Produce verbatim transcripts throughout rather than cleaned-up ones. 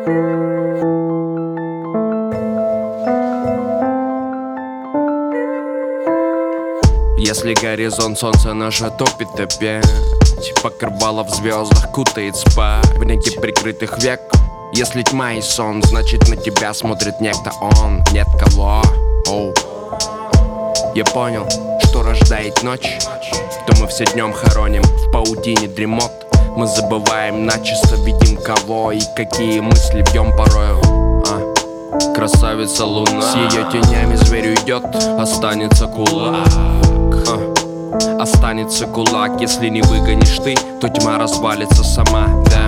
Если горизонт солнца наше топит опять, покрывало в звездах кутает спать в неге прикрытых век. Если тьма и сон, значит на тебя смотрит некто он. Нет кого. Оу. Я понял, что рождает ночь, то мы все днем хороним в паутине дремот. Мы забываем начисто, видим кого и какие мысли бьем порою. а. Красавица луна, с ее тенями зверь уйдет, останется кулак. а. Останется кулак, если не выгонишь ты, то тьма развалится сама, да.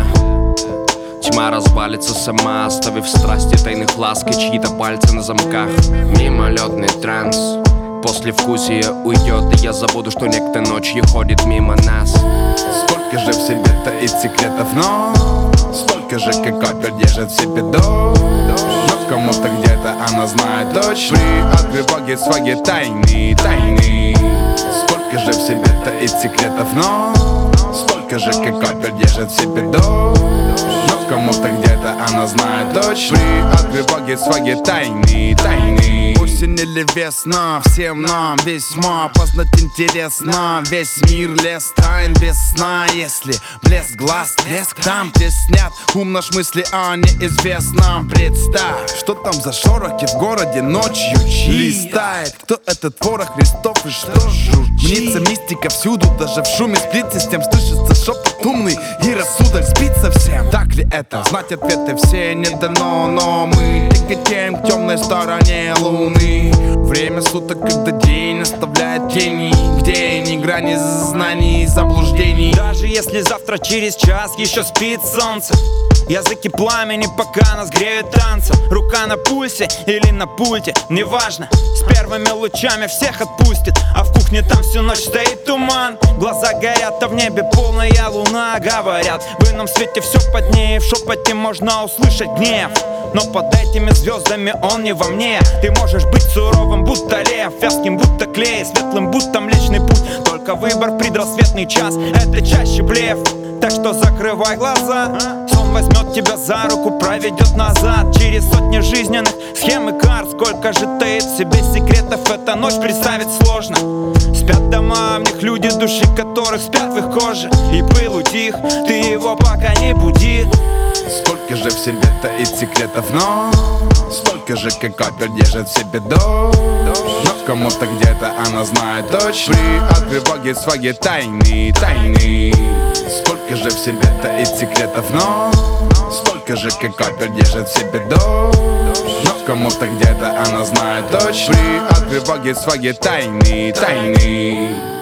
Тьма развалится сама, оставив страсти тайных ласк и чьи-то пальцы на замках. Мимолетный транс, послевкусие уйдет, и я забуду, что некто ночью ходит мимо нас. Сколько же в себе таит секретов, но столько же, как капель держит в себе дождь. Но кому-то где-то она знает точно, открывает свои тайны, тайны. Сколько же в себе таит секретов, но столько же, как капель держит в себе дождь. Но кому-то где-то она знает точно, открывает свои тайны, тайны. Осень или весна, всем нам весьма познать интересно. Весь мир лес тайн без сна. Если блеск глаз, блеск там, где снят ум наш мысли о неизвестном. Представь, что там за шорохи в городе ночью листает. Кто этот ворох листов и что журчит? Мнится мистика всюду, даже в шуме сплит-систем слышится шепот умный, и рассудок спит совсем. Так ли это? Знать ответы все не дано, но мы тяготеем к темной стороне луны. Время суток, когда день оставляет тени, где ни грани знаний и заблуждений. Даже если завтра через час еще спит солнце, языки пламени пока нас греют танцем. Рука на пульсе или на пульте, неважно, с первыми лучами всех отпустит. А в кухне там всю ночь стоит туман, глаза горят, а в небе полная луна. Говорят, в ином свете все под ней, в шепоте можно услышать гнев. Но под этими звездами он не во мне. Ты можешь быть суровым, будто лев, вязким, будто клей, светлым, будто Млечный Путь. Только выбор в предрассветный час, это чаще блеф. Так что закрывай глаза, сон возьмет тебя за руку, проведет назад через сотни жизненных схем и карт. Сколько же таит в себе секретов эта ночь, представить сложно. Спят дома, в них люди, души которых спят в их коже. И пыл утих, ты его пока не буди. Сколько же в себе таит секретов, но столько же, как капель держит в себе дождь. Но кому-то где-то она знает точно, открывает свои тайны, тайны. Сколько же в себе таит секретов, но столько же, как капель держит в себе дождь. Но кому-то где-то она знает точно, открывает свои тайны, тайны.